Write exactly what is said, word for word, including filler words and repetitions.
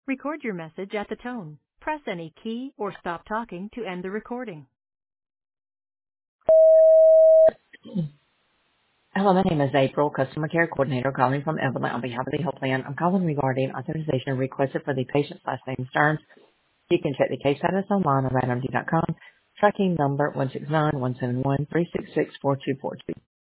Record your message at the tone. Press any key or stop talking to end the recording. Hello, my name is April, Customer Care Coordinator calling from Evelyn on behalf of the health plan. I'm calling regarding authorization requested for the patient's last name Stearns. You can check the case status online at random d dot com. Tracking number one six nine one seven one three six six four two four two.